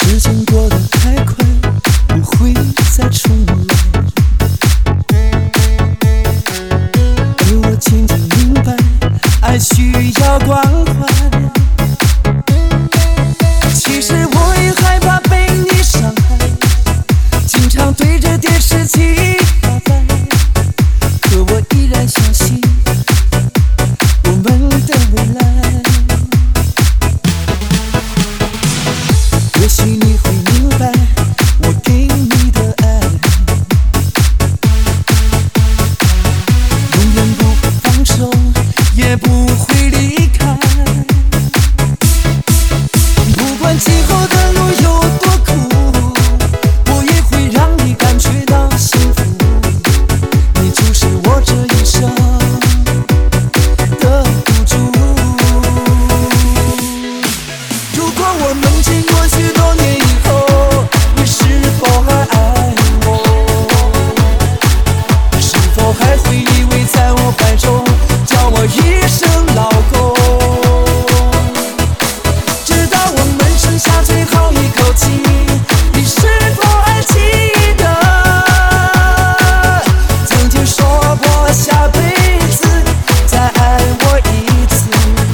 时间过得太快，不会再重来。而我渐渐明白，爱需要关怀。其实我也害怕被你伤害，经常对着电视机发呆。可我依然相信我们的未来。也许你会明白我给你的爱，永远不会放手，也不会离开。不管今后的路有多苦，我也会让你感觉到幸福。你就是我这一生的赌注。如果我们经过许多年以后，你是否还爱我？是否还会依偎在我怀中，叫我一声老公？直到我们剩下最后一口气，你是否还记得曾经说过下辈子再爱我一次？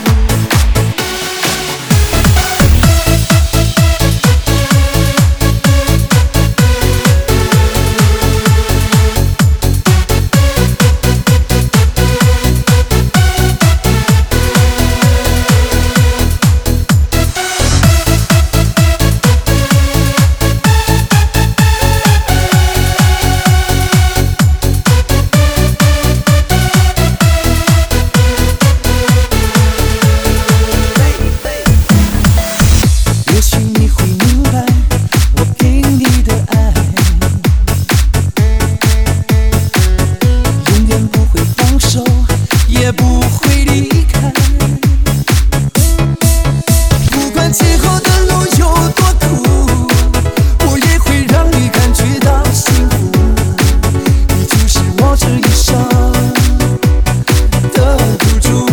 也许你会明白我给你的爱，永远不会放手，也不会离开。不管今后的路有多苦，我也会让你感觉到幸福。你就是我这一生的赌注。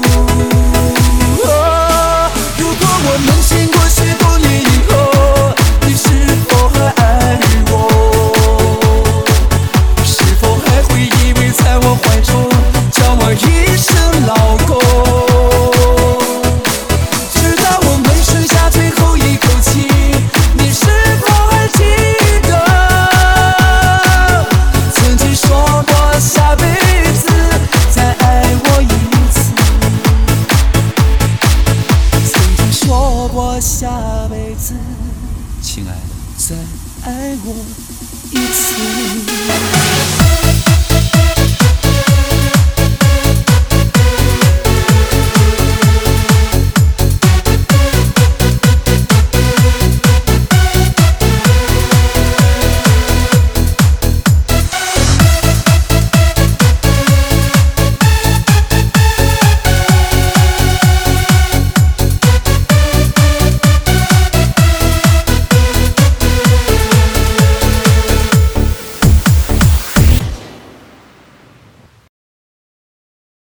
如果我们经过许多年以后，你是否还爱我？是否还会依偎在我怀中，叫我一声老公？直到我们剩下最后一口气，你是否还记得曾经说过下辈子再爱我一次？曾经说过下辈子，亲爱的，再爱我一次。